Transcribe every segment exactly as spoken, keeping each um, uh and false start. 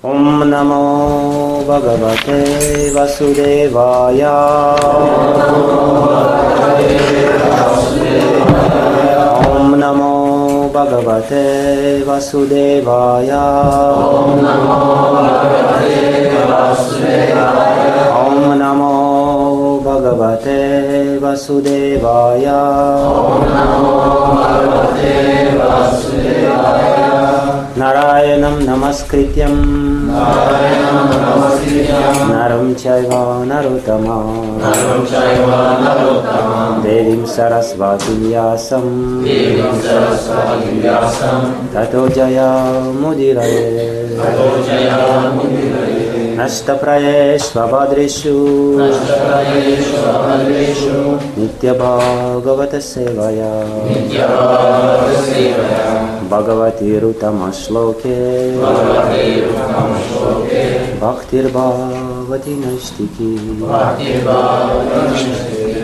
Om Namo Bhagavate Vasudevaya. Om Namo Bhagavate Vasudevaya. Om Namo Bhagavate Vasudevaya. Om Namo Bhagavate Vasudevaya. Om Namo Bhagavate Vasudevaya. Narayanam Namaskrityam Narayanam Namaskrityam Naram Chaiva Narottamam Naram Chaiva Narottamam Devim Saraswati Vyasam Devim Saraswati Vyasam Tato Jaya Mudiraye Tato Jaya Mudiraye Nashtaprayeshva Bhadreshu Nashtaprayeshva Bhadreshu Nitya Bhagavata Sevaya Nitya Bhagavata Sevaya Bhagavati Rutama Shloke Bhagavati Rutama Shloke Bhaktir Bhavati Nashtiki Bhaktir Bhavati Nashtiki.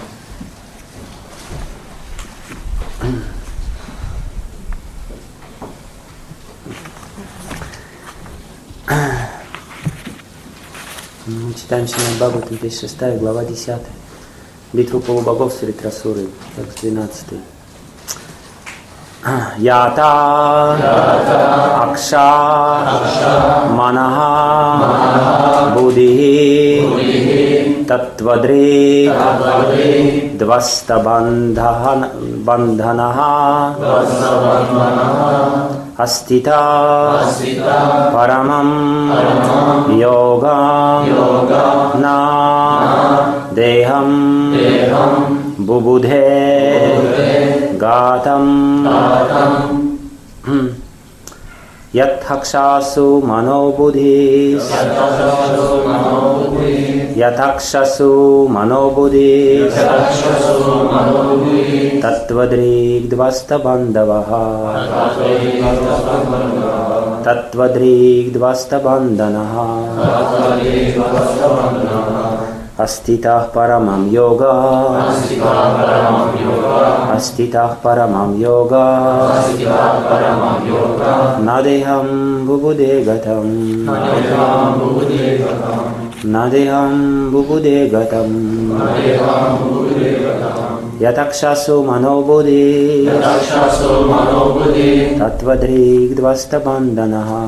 Мы читаем Шримад Бхагаватам, тридцать шестая глава, десятая. Битву полубогов с Вритрасурой, текст двенадцатый. Ята Акша Манаха Будхи Татвадри Дваста Бандханаха Астита Парамам Йога На Дехам Бубудhe Gatam Yathakṣasu manobudhis Yathakṣasu manobudhis Tattvadrigdvasta bandavaha Tattvadrigdvasta bandanaha Astitah paramam yoga Astitah paramam yoga Nadeham bubude gatam Nadeham bubude gatam Yatakṣasu manobudhi Tattvadrigdvasta bandanaha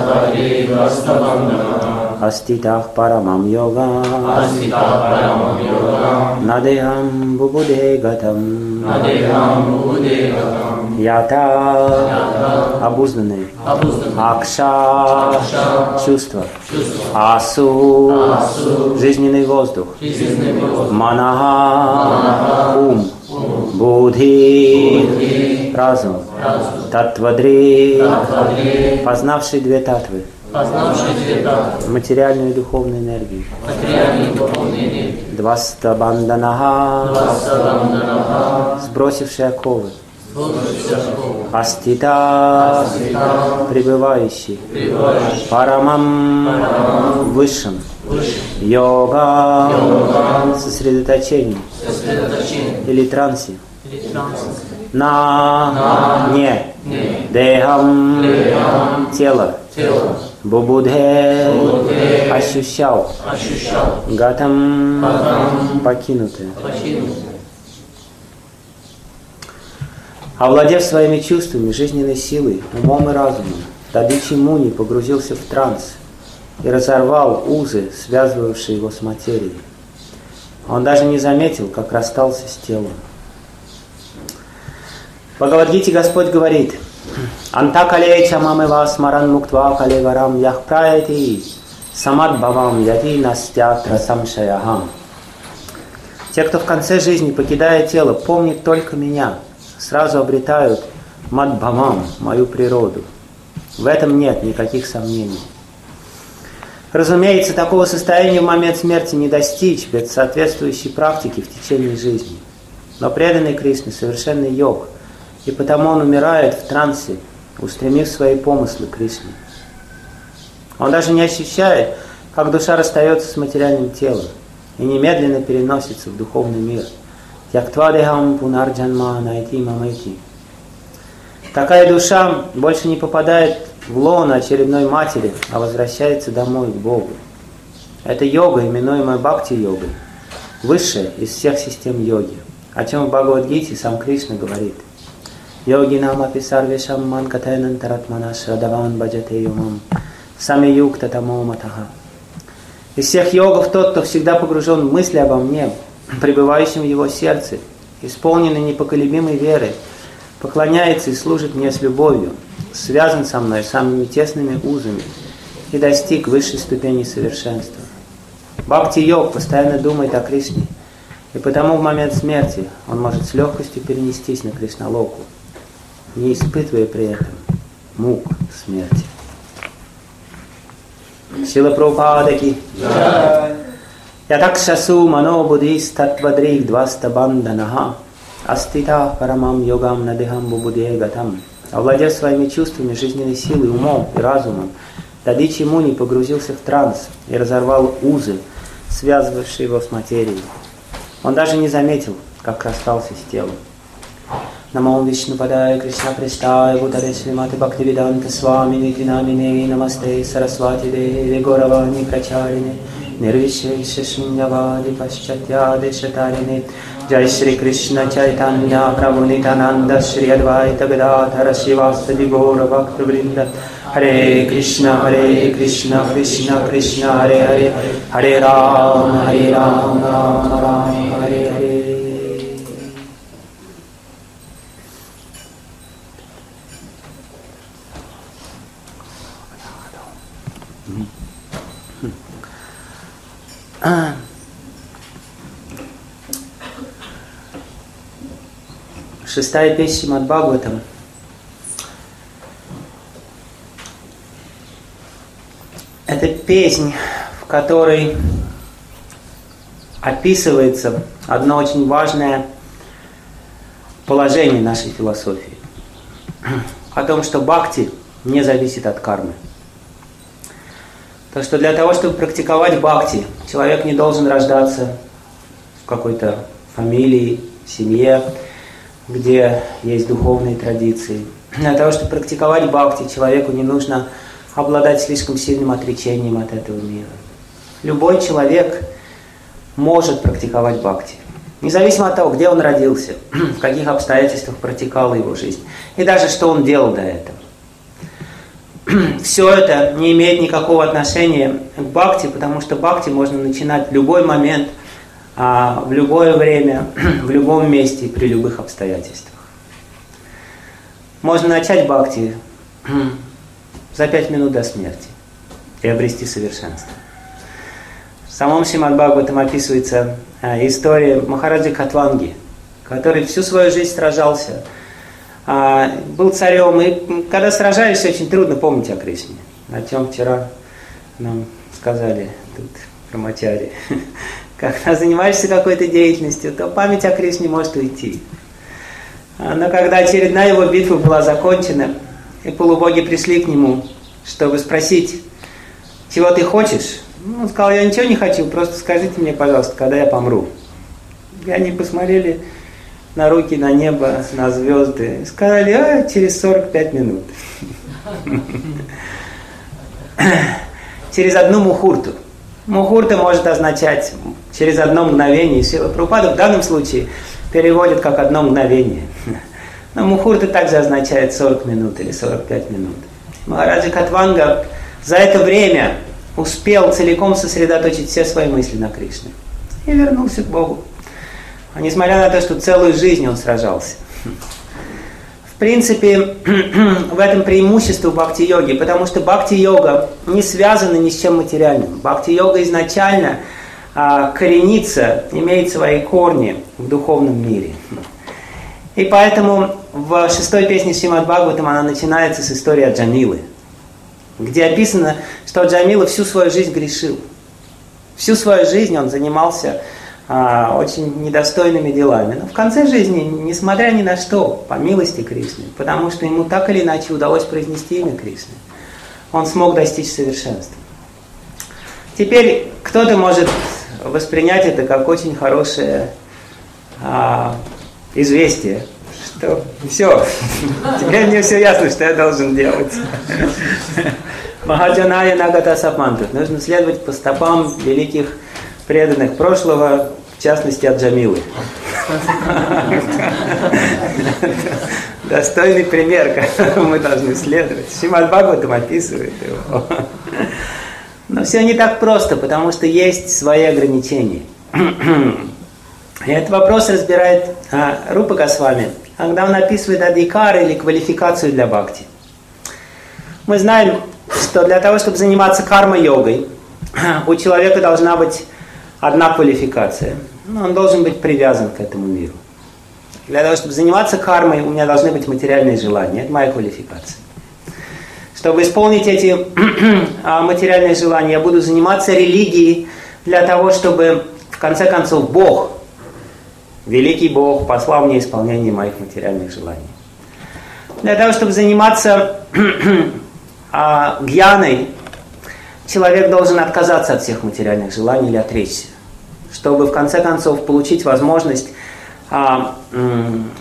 Astitah paramam yoga Nadeham bubude gatam Ята обузнанный, Акша чувство, Асу жизненный воздух, Манаха ум, Будхи разум, Татвадри познавший две татвы, материальную и духовную энергию, Дваста Банданаха сбросивший оковы, Астита пребывающий, Парамам высшим, Йога сосредоточение или трансе, На не Дехам тело, Бубудхе ощущал, Гатам покинутое. Овладев своими чувствами, жизненной силой, умом и разумом, Дадичи Муни погрузился в транс и разорвал узы, связывавшие его с материей. Он даже не заметил, как расстался с телом. В Бхагавад-гите Господь говорит: «Антакалеча мамева смаран муктва калеварам яхпраяти самадбавам яти настятра самшаяхам». Те, кто в конце жизни, покидая тело, помнит только меня, сразу обретают мадбхавам, мою природу. В этом нет никаких сомнений. Разумеется, такого состояния в момент смерти не достичь без соответствующей практики в течение жизни. Но преданный Кришне совершенный йог, и потому он умирает в трансе, устремив свои помыслы к Кришне. Он даже не ощущает, как душа расстается с материальным телом и немедленно переносится в духовный мир. Яктвадехам пунарджанма найти мамайти. Такая душа больше не попадает в лоно очередной матери, а возвращается домой к Богу. Это йога, именуемая бхакти-йогой, высшая из всех систем йоги, о чем в Бхагавад-гите сам Кришна говорит. Йоги нам аписарвешам ман катайнантаратмана шрадаван баджате юмам сами юкта тамо матаха. Из всех йогов тот, кто всегда погружен в мысли обо мне, пребывающим в его сердце, исполненный непоколебимой верой, поклоняется и служит мне с любовью, связан со мной самыми тесными узами и достиг высшей ступени совершенства. Бхакти-йог постоянно думает о Кришне, и потому в момент смерти он может с легкостью перенестись на Кришналоку, не испытывая при этом мук смерти. Шила Прабхупада ки. Ятакшасу мано буддис татвадрих дваста банданаха астита парамам йогам надихам бубуде гатам. Овладев своими чувствами, жизненной силой, умом и разумом, Дадичи Муни погрузился в транс и разорвал узы, связывавшие его с материей. Он даже не заметил, как расстался с телом. Намом Вишнупадая Кришна Престая Бутаре Шримати Бхактивиданта Свами Нитинамине Намасте Сарасвати Деве Горавани Прачарине Нирвишеше Шуньявади Пашчатьяде Шатарине Джай Шри Кришна Чайтанья Прабху Нитананда Шри Адвайта Гададхара Шивасади Гора Бхакта Вринда Харе Кришна Харе Кришна Кришна Кришна Харе Харе Харе Рама Харе Рама Рама Рама Харе Харе. Шестая песня Шримад Бхагаватам. Это песнь, в которой описывается одно очень важное положение нашей философии. О том, что бхакти не зависит от кармы. То, что для того, чтобы практиковать бхакти, человек не должен рождаться в какой-то фамилии, семье, где есть духовные традиции. Для того, чтобы практиковать бхакти, человеку не нужно обладать слишком сильным отречением от этого мира. Любой человек может практиковать бхакти, независимо от того, где он родился, в каких обстоятельствах протекала его жизнь, и даже что он делал до этого. Все это не имеет никакого отношения к бхакти, потому что бхакти можно начинать в любой момент, в любое время, в любом месте и при любых обстоятельствах. Можно начать бхакти за пять минут до смерти и обрести совершенство. В самом Шримад Бхагаватам описывается история Махараджи Катванги, который всю свою жизнь сражался, был царем, и когда сражаешься, очень трудно помнить о Кришне, о чем вчера нам сказали тут брамачари. Когда занимаешься какой-то деятельностью, то память о Кришне может уйти. Но когда очередная его битва была закончена, и полубоги пришли к нему, чтобы спросить, чего ты хочешь, он сказал, я ничего не хочу, просто скажите мне, пожалуйста, когда я помру. И они посмотрели на руки, на небо, на звезды, и сказали, а, через сорок пять минут. Через одну мухурту. Мухурта может означать через одно мгновение. Шрила Прабхупада в данном случае переводит как одно мгновение. Но мухурта также означает сорок минут или сорок пять минут. Махараджа Катванга за это время успел целиком сосредоточить все свои мысли на Кришне и вернулся к Богу. А несмотря на то, что целую жизнь он сражался. В принципе, в этом преимущество бхакти-йоги, потому что бхакти-йога не связана ни с чем материальным. Бхакти-йога изначально а, коренится, имеет свои корни в духовном мире. И поэтому в шестой песне Шримад Бхагаватам она начинается с истории о Джамилы, где описано, что Джамила всю свою жизнь грешил. Всю свою жизнь он занимался а, очень недостойными делами. Но в конце жизни, несмотря ни на что, по милости Кришны, потому что ему так или иначе удалось произнести имя Кришны, он смог достичь совершенства. Теперь кто-то может воспринять это как очень хорошее а, известие, что все, теперь мне все ясно, что я должен делать. Махаджаная нагата сапанту. Нужно следовать по стопам великих преданных прошлого, в частности от Джамилы. Достойный пример, которому мы должны следовать. Шримад Бхагаватам описывает его. Но все не так просто, потому что есть свои ограничения. И этот вопрос разбирает а, Рупа Госвами, когда он описывает адхикара или квалификацию для бхакти. Мы знаем, что для того, чтобы заниматься карма-йогой, у человека должна быть одна квалификация. Он должен быть привязан к этому миру. Для того, чтобы заниматься кармой, у меня должны быть материальные желания. Это моя квалификация. Чтобы исполнить эти материальные желания, я буду заниматься религией для того, чтобы, в конце концов, Бог, великий Бог, послал мне исполнение моих материальных желаний. Для того, чтобы заниматься гьяной, человек должен отказаться от всех материальных желаний или отречься, чтобы, в конце концов, получить возможность а, м,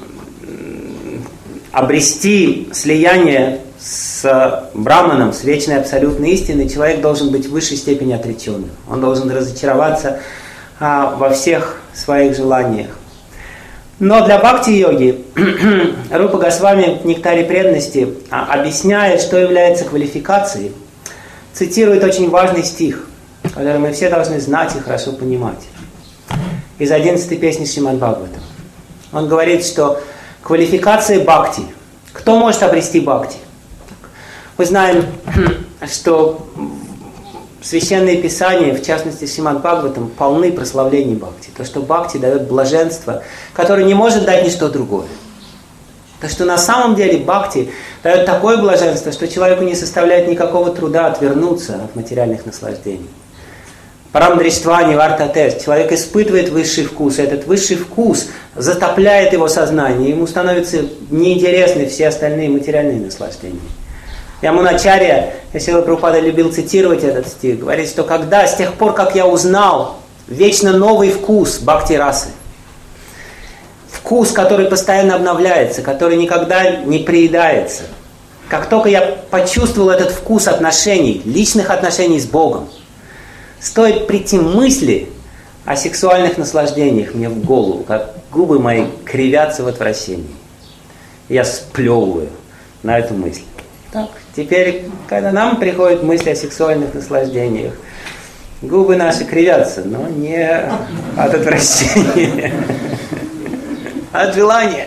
обрести слияние с Браманом, с вечной абсолютной истиной. Человек должен быть в высшей степени отреченным. Он должен разочароваться а, во всех своих желаниях. Но для бхакти-йоги Рупа Госвами в «Нектаре преданности», объясняет, что является квалификацией, цитирует очень важный стих, который мы все должны знать и хорошо понимать. Из одиннадцатой песни Шримад Бхагаватам. Он говорит, что квалификация бхакти. Кто может обрести бхакти? Мы знаем, что священные писания, в частности Шримад Бхагаватам, полны прославлений бхакти. То, что бхакти дает блаженство, которое не может дать ничто другое. То, что на самом деле бхакти дает такое блаженство, что человеку не составляет никакого труда отвернуться от материальных наслаждений. Парамдриштвани вартатес. Человек испытывает высший вкус, и этот высший вкус затопляет его сознание, ему становятся неинтересны все остальные материальные наслаждения. Ямуначарья, Шрила Прабхупада любил цитировать этот стих, говорит, что когда, с тех пор, как я узнал вечно новый вкус бхакти-расы, вкус, который постоянно обновляется, который никогда не приедается, как только я почувствовал этот вкус отношений, личных отношений с Богом, стоит прийти мысли о сексуальных наслаждениях мне в голову, как губы мои кривятся в отвращении. Я сплевываю на эту мысль. Так, теперь, когда нам приходят мысли о сексуальных наслаждениях, губы наши кривятся, но не от отвращения, от желания.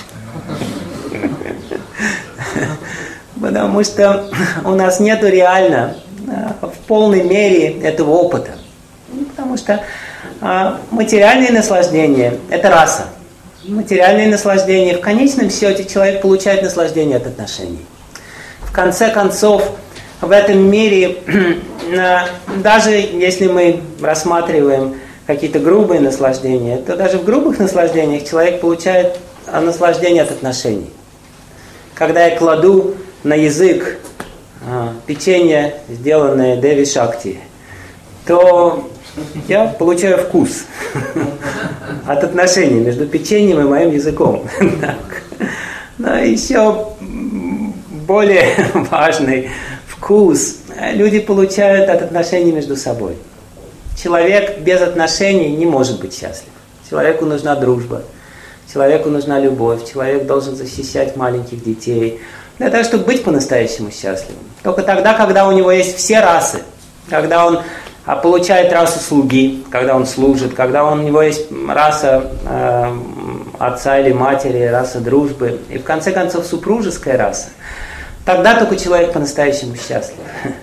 Потому что у нас нету реально в полной мере этого опыта. Потому что материальные наслаждения – это раса. Материальные наслаждения, в конечном счете, человек получает наслаждение от отношений. В конце концов, в этом мире, даже если мы рассматриваем какие-то грубые наслаждения, то даже в грубых наслаждениях человек получает наслаждение от отношений. Когда я кладу на язык печенье, сделанное Деви Шакти, то я получаю вкус от отношений между печеньем и моим языком. Но еще более важный вкус люди получают от отношений между собой. Человек без отношений не может быть счастлив. Человеку нужна дружба, человеку нужна любовь, человек должен защищать маленьких детей для того, чтобы быть по-настоящему счастливым. Только тогда, когда у него есть все расы, когда он получает расу слуги, когда он служит, когда у него есть раса э, отца или матери, раса дружбы, и в конце концов супружеская раса, тогда только человек по-настоящему счастлив.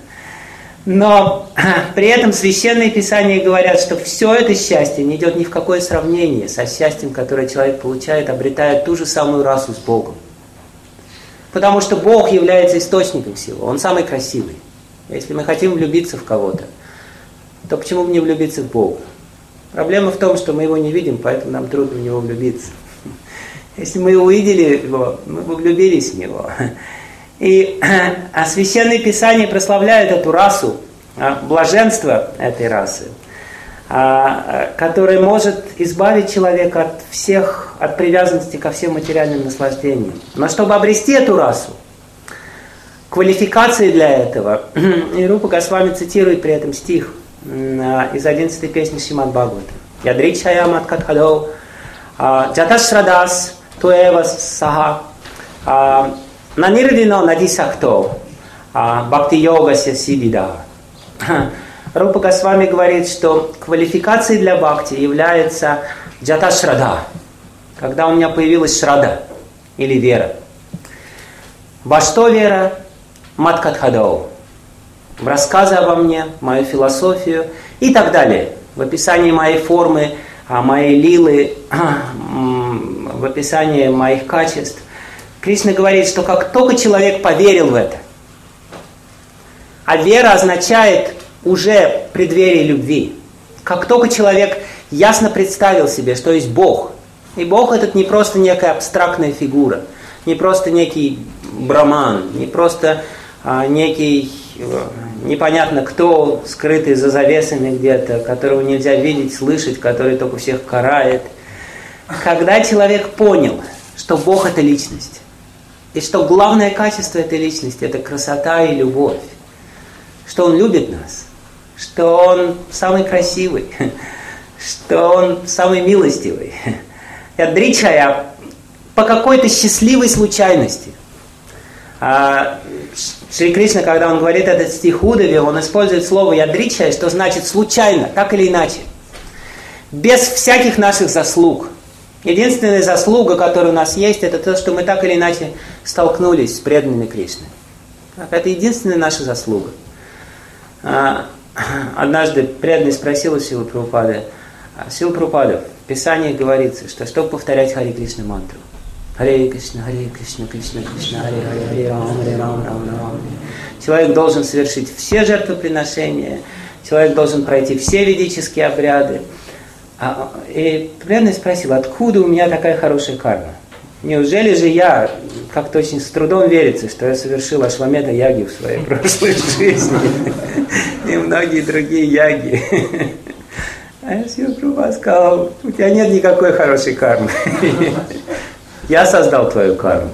Но при этом священные писания говорят, что все это счастье не идет ни в какое сравнение со счастьем, которое человек получает, обретая ту же самую расу с Богом. Потому что Бог является источником всего, Он самый красивый. Если мы хотим влюбиться в кого-то, то почему бы не влюбиться в Бога? Проблема в том, что мы Его не видим, поэтому нам трудно в Него влюбиться. Если мы увидели Его, мы бы влюбились в Него. И а священные писания прославляют эту расу, блаженство этой расы, который может избавить человека от всех, от привязанности ко всем материальным наслаждениям. Но чтобы обрести эту расу, квалификации для этого, и Рупа Госвами цитирует при этом стих из одиннадцатой песни Шримад Бхагаватам. Ядричая маткатхадо, джаташрадас туэва саха, нанирвино надисахто, бхакти-йога сидида. Рупа Госвами говорит, что квалификацией для бхакти является джата-шрада, когда у меня появилась шрада, или вера. Во что вера? Маткатхадоу. В рассказы обо мне, в мою философию и так далее. В описании моей формы, моей лилы, в описании моих качеств. Кришна говорит, что как только человек поверил в это, а вера означает уже преддверие любви. Как только человек ясно представил себе, что есть Бог, и Бог этот не просто некая абстрактная фигура, не просто некий браман, не просто а, некий а, непонятно кто, скрытый за завесами где-то, которого нельзя видеть, слышать, который только всех карает. Когда человек понял, что Бог это личность, и что главное качество этой личности это красота и любовь, что Он любит нас, что Он самый красивый, что Он самый милостивый. Ядричая по какой-то счастливой случайности. Шри Кришна, когда он говорит этот стих Удаве, он использует слово ядричая, что значит случайно, так или иначе. Без всяких наших заслуг. Единственная заслуга, которая у нас есть, это то, что мы так или иначе столкнулись с преданными Кришны. Это единственная наша заслуга. Однажды преданный спросил у Шрилы Прабхупады: Шрила Прабхупада, в Писании говорится, что чтобы повторять Харе Кришна мантру, Харе Кришна, Харе Кришна, Кришна Кришна, Харе Харе, Харе Рам, Харе Рам, Рам Рам. Человек должен совершить все жертвоприношения, человек должен пройти все ведические обряды. И преданный спросил, откуда у меня такая хорошая карма? Неужели же я, как-то очень с трудом верится, что я совершил Ашвамедха яги в своей прошлой жизни, и многие другие яги. А Шрила Прабхупада сказал, у тебя нет никакой хорошей кармы. Я создал твою карму.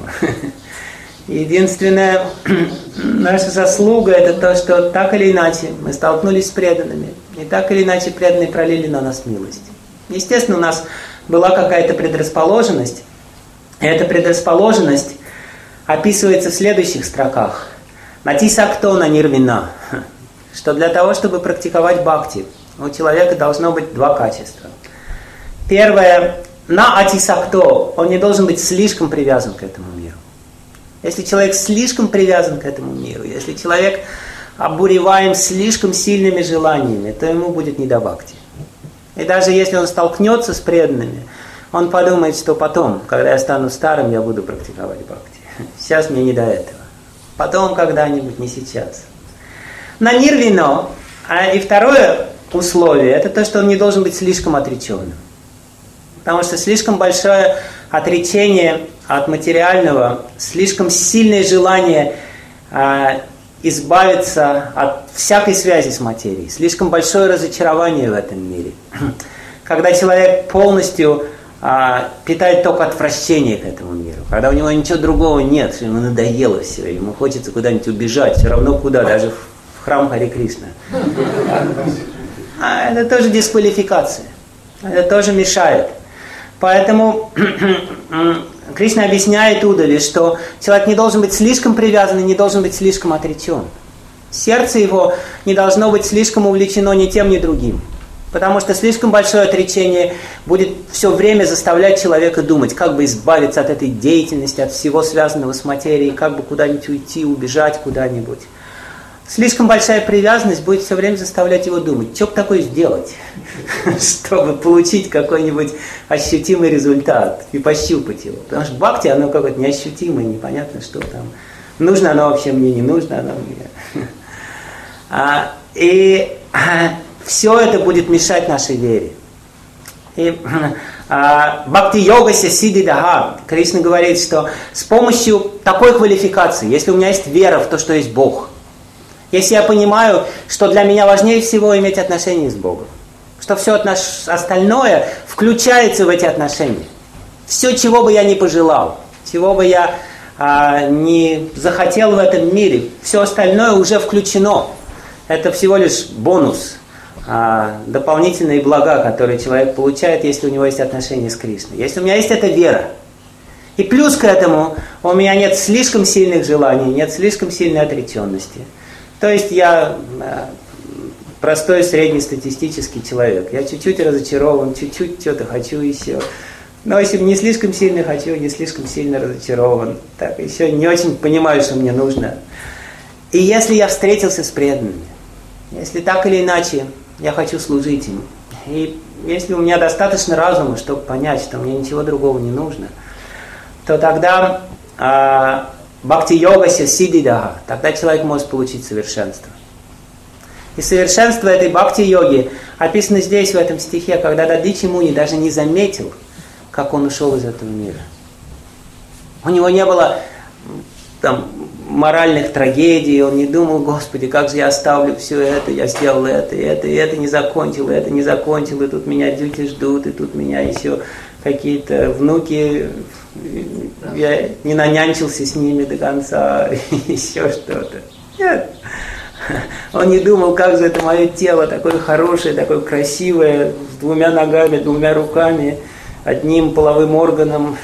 Единственная наша заслуга это то, что так или иначе мы столкнулись с преданными, и так или иначе преданные пролили на нас милость. Естественно, у нас была какая-то предрасположенность, и эта предрасположенность описывается в следующих строках. Натисактона нирвина, что для того, чтобы практиковать бхакти, у человека должно быть два качества. Первое, на атисакто, он не должен быть слишком привязан к этому миру. Если человек слишком привязан к этому миру, если человек обуреваем слишком сильными желаниями, то ему будет не до бхакти. И даже если он столкнется с преданными, он подумает, что потом, когда я стану старым, я буду практиковать бхакти. Сейчас мне не до этого. Потом когда-нибудь, не сейчас. На нирвино. А и второе условие, это то, что он не должен быть слишком отреченным. Потому что слишком большое отречение от материального, слишком сильное желание а, избавиться от всякой связи с материей, слишком большое разочарование в этом мире. Когда человек полностью а, питает только отвращение к этому миру, когда у него ничего другого нет, ему надоело все, ему хочется куда-нибудь убежать, все равно куда, даже в храм Харе Кришна. А это тоже дисквалификация, это тоже мешает. Поэтому Кришна объясняет Удаве, что человек не должен быть слишком привязан и не должен быть слишком отречен. Сердце его не должно быть слишком увлечено ни тем, ни другим. Потому что слишком большое отречение будет все время заставлять человека думать, как бы избавиться от этой деятельности, от всего связанного с материей, как бы куда-нибудь уйти, убежать куда-нибудь. Слишком большая привязанность будет все время заставлять его думать, что бы такое сделать, чтобы получить какой-нибудь ощутимый результат и пощупать его. Потому что бхакти, оно какое-то неощутимое, непонятно, что там. Нужно оно вообще мне, не нужно оно мне. А, и а, все это будет мешать нашей вере. И бхакти-йога сидидаха. Кришна говорит, что с помощью такой квалификации, если у меня есть вера в то, что есть Бог, если я понимаю, что для меня важнее всего иметь отношения с Богом, что все отнош... остальное включается в эти отношения. Все, чего бы я ни пожелал, чего бы я а, не захотел в этом мире, все остальное уже включено. Это всего лишь бонус, а, дополнительные блага, которые человек получает, если у него есть отношения с Кришной. Если у меня есть эта вера, и плюс к этому у меня нет слишком сильных желаний, нет слишком сильной отреченности. То есть я а, простой среднестатистический человек. Я чуть-чуть разочарован, чуть-чуть что-то хочу еще. Но если не слишком сильно хочу, не слишком сильно разочарован, так еще не очень понимаю, что мне нужно. И если я встретился с преданными, если так или иначе я хочу служить им, и если у меня достаточно разума, чтобы понять, что мне ничего другого не нужно, то тогда а, бхакти-йога сиддидага, тогда человек может получить совершенство. И совершенство этой бхакти-йоги описано здесь, в этом стихе, когда Дадичи Муни даже не заметил, как он ушел из этого мира. У него не было там моральных трагедий, он не думал: Господи, как же я оставлю все это, я сделал это, и это, и это не закончил, и это не закончил, и тут меня дети ждут, и тут меня еще какие-то внуки, я не нанянчился с ними до конца, и еще что-то. Нет. Он не думал, как же это мое тело, такое хорошее, такое красивое, с двумя ногами, двумя руками, одним половым органом,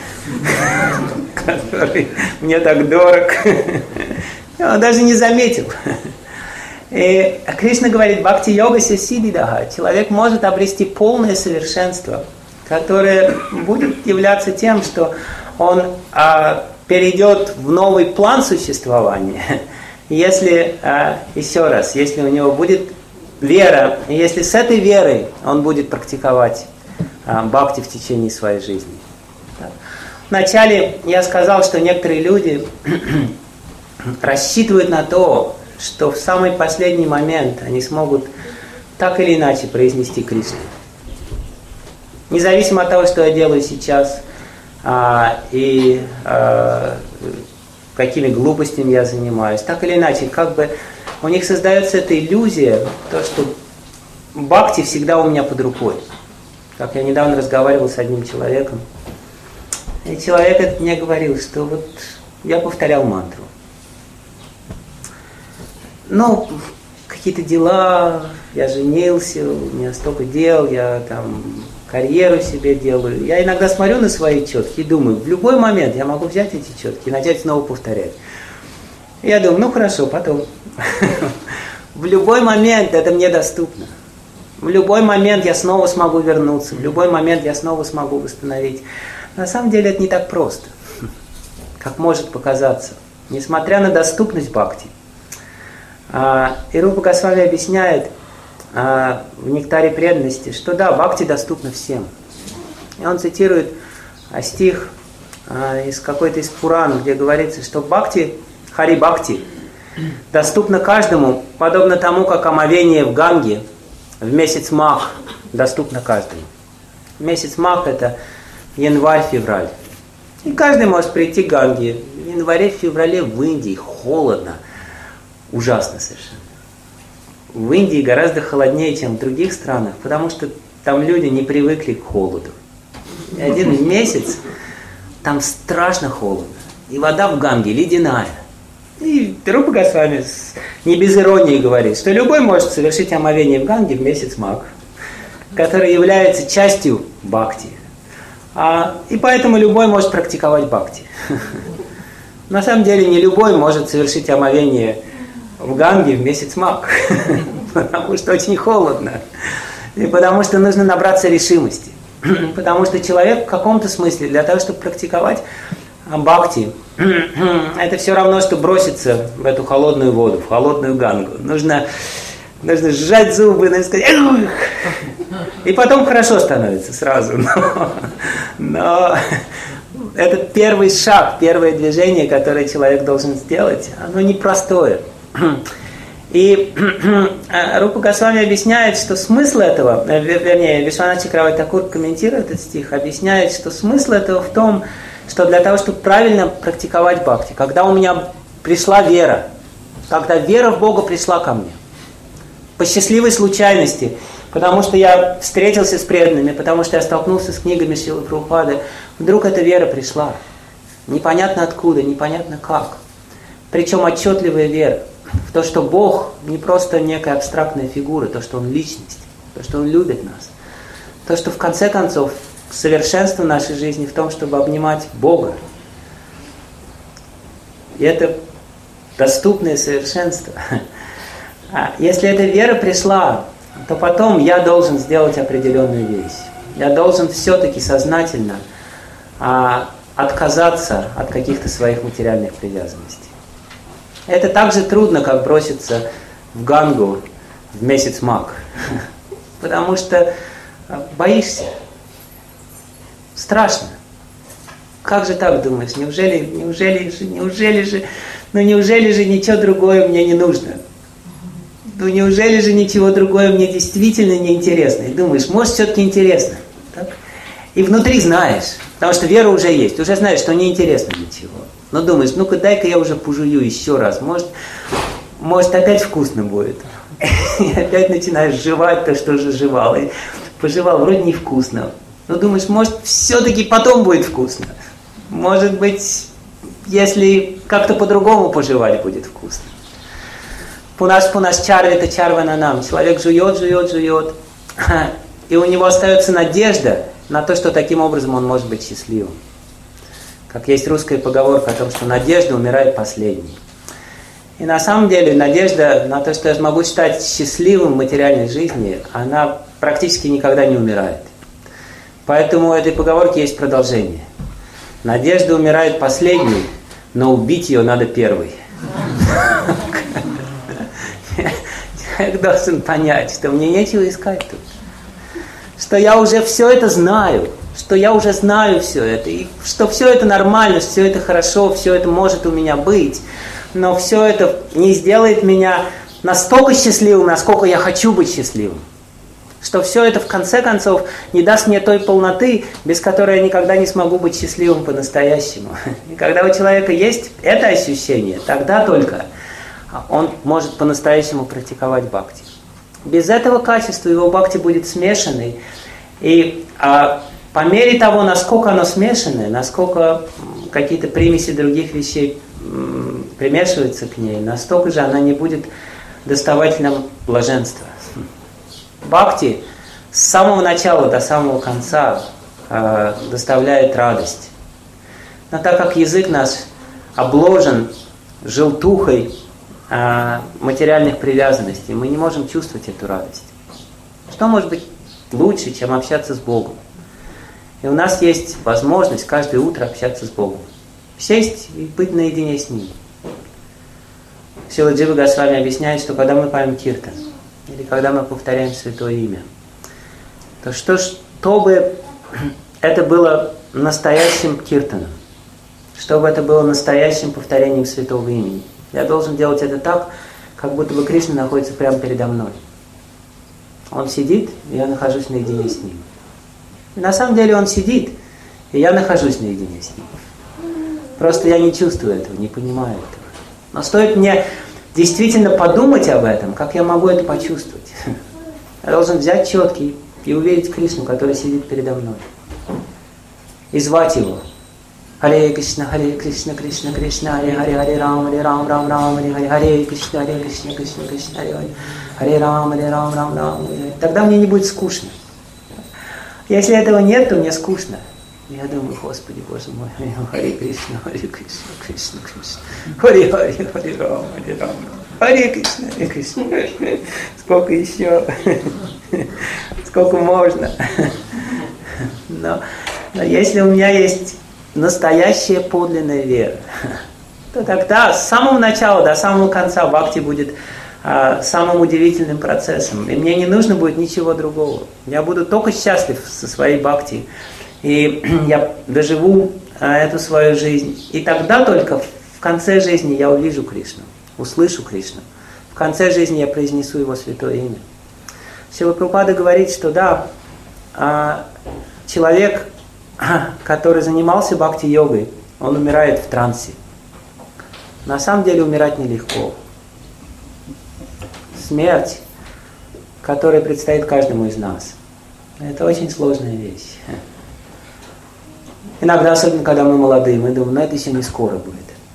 который мне так дорог. Он даже не заметил. И Кришна говорит: бхакти-йога сиддидага. Человек может обрести полное совершенство, которое будет являться тем, что он а, перейдет в новый план существования. Если, а, еще раз, если у него будет вера, и если с этой верой он будет практиковать а, бхакти в течение своей жизни. Вначале я сказал, что некоторые люди рассчитывают на то, что в самый последний момент они смогут так или иначе произнести Кришну. Независимо от того, что я делаю сейчас, а, и а, какими глупостями я занимаюсь, так или иначе, как бы у них создается эта иллюзия, то, что бхакти всегда у меня под рукой. Как я недавно разговаривал с одним человеком, и человек этот мне говорил, что вот я повторял мантру. Ну, какие-то дела, я женился, у меня столько дел, я там карьеру себе делаю. Я иногда смотрю на свои четки и думаю, в любой момент я могу взять эти четки и начать снова повторять. И я думаю, ну хорошо, потом. В любой момент это мне доступно. В любой момент я снова смогу вернуться, в любой момент я снова смогу восстановить. На самом деле это не так просто, как может показаться. Несмотря на доступность бхакти. И Рупа Госвами объясняет в «Нектаре преданности», что да, бхакти доступна всем. И он цитирует стих из какой-то из Пуран, где говорится, что бхакти, хари бхакти, доступно каждому, подобно тому, как омовение в Ганге в месяц Мах доступно каждому. Месяц Мах – это январь-февраль. И каждый может прийти к Ганге. В январе-феврале в Индии холодно. Ужасно совершенно. В Индии гораздо холоднее, чем в других странах, потому что там люди не привыкли к холоду. И один месяц там страшно холодно. И вода в Ганге ледяная. И Рупа Госвами не без иронии говорит, что любой может совершить омовение в Ганге в месяц Маг, который является частью бхакти. А, и поэтому любой может практиковать бхакти. На самом деле не любой может совершить омовение в Ганге в месяц Маг, потому что очень холодно, и потому что нужно набраться решимости, потому что человек в каком-то смысле для того, чтобы практиковать бхакти, это все равно, что броситься в эту холодную воду, в холодную Гангу. Нужно, нужно сжать зубы и сказать «Эх!» И потом хорошо становится сразу. Но, но это первый шаг, первое движение, которое человек должен сделать, оно непростое. И Рупа Госвами объясняет, что смысл этого, вернее, Вишванат Чакраварти Такур комментирует этот стих, объясняет, что смысл этого в том, что для того, чтобы правильно практиковать бхакти, когда у меня пришла вера, когда вера в Бога пришла ко мне, по счастливой случайности, потому что я встретился с преданными, потому что я столкнулся с книгами Шрилы Прабхупады, вдруг эта вера пришла. Непонятно откуда, непонятно как. Причем отчетливая вера в то, что Бог не просто некая абстрактная фигура, то, что Он личность, то, что Он любит нас. То, что в конце концов совершенство нашей жизни в том, чтобы обнимать Бога. И это доступное совершенство. А если эта вера пришла, то потом я должен сделать определенную вещь. Я должен все-таки сознательно а, отказаться от каких-то своих материальных привязанностей. Это так же трудно, как броситься в Гангу в месяц Маг. Потому что боишься. Страшно. Как же так думаешь? Неужели, неужели же, неужели же, ну неужели же ничего другое мне не нужно? Ну неужели же ничего другое мне действительно не интересно? И думаешь, может все-таки интересно. Так? И внутри знаешь, потому что вера уже есть, уже знаешь, что не интересно ничего. Но думаешь, ну-ка дай-ка я уже пожую еще раз, может, может опять вкусно будет. И опять начинаешь жевать то, что уже жевал. И пожевал, вроде невкусно. Но думаешь, может, все-таки потом будет вкусно. Может быть, если как-то по-другому пожевать, будет вкусно. Пунаш пунаш чарвита чарвана нам. Человек жует, жует, жует. И у него остается надежда на то, что таким образом он может быть счастливым. Как есть русская поговорка о том, что надежда умирает последней. И на самом деле надежда на то, что я смогу стать счастливым в материальной жизни, она практически никогда не умирает. Поэтому у этой поговорки есть продолжение. Надежда умирает последней, но убить ее надо первой. Человек должен понять, что мне нечего искать тут. Что я уже все это знаю. Что я уже знаю все это. И что все это нормально, что все это хорошо, все это может у меня быть. Но все это не сделает меня настолько счастливым, насколько я хочу быть счастливым. Что все это в конце концов не даст мне той полноты, без которой я никогда не смогу быть счастливым по-настоящему. И когда у человека есть это ощущение, тогда только он может по-настоящему практиковать бхакти. Без этого качества его бхакти будет смешанный. И а, по мере того, насколько оно смешанное, насколько какие-то примеси других вещей м, примешиваются к ней, настолько же она не будет доставать нам блаженства. Бхакти с самого начала до самого конца э, доставляет радость. Но так как язык наш обложен желтухой э, материальных привязанностей, мы не можем чувствовать эту радость. Что может быть лучше, чем общаться с Богом? И у нас есть возможность каждое утро общаться с Богом. Сесть и быть наедине с Ним. Шрила Джива Госвами объясняет, что когда мы поем киртан, или когда мы повторяем Святое Имя, то что, чтобы это было настоящим киртаном, чтобы это было настоящим повторением Святого Имени, я должен делать это так, как будто бы Кришна находится прямо передо мной. Он сидит, и я нахожусь наедине с Ним. И на самом деле Он сидит, и я нахожусь наедине с Ним. Просто я не чувствую этого, не понимаю этого. Но стоит мне действительно подумать об этом, как я могу это почувствовать. Я должен взять четкий и увидеть Кришну, который сидит передо мной. И звать Его. Харе Кришна, Харе Кришна, Кришна, Кришна, Харе Харе, Харе Рам, Харе Рам, Рам, Рам, Харе Харе, Харе Кришна, Харе Кришна, Кришна, Кришна, Харе Харе, Харе Рам, Харе Рам, Рам, Рам. Тогда мне не будет скучно. Если этого нет, то мне скучно. Я думаю, Господи, Боже мой, Харе Кришна, Харе Кришна, Кришна, Кришна, Харе Харе, Харе Рам, Харе Рам, Харе Кришна, Харе Кришна. Сколько еще? Сколько можно? Но, но если у меня есть настоящая подлинная вера, то тогда с самого начала до самого конца бхакти будет а, самым удивительным процессом. И мне не нужно будет ничего другого. Я буду только счастлив со своей бхакти. И я доживу а, эту свою жизнь. И тогда только в конце жизни я увижу Кришну, услышу Кришну. В конце жизни я произнесу Его святое имя. Шрила Прабхупада говорит, что да, а, человек, который занимался бхакти-йогой, он умирает в трансе. На самом деле умирать нелегко. Смерть который предстоит каждому из нас. Это очень сложная вещь. Иногда, особенно когда мы молодые, мы думаем, ну это еще не скоро будет.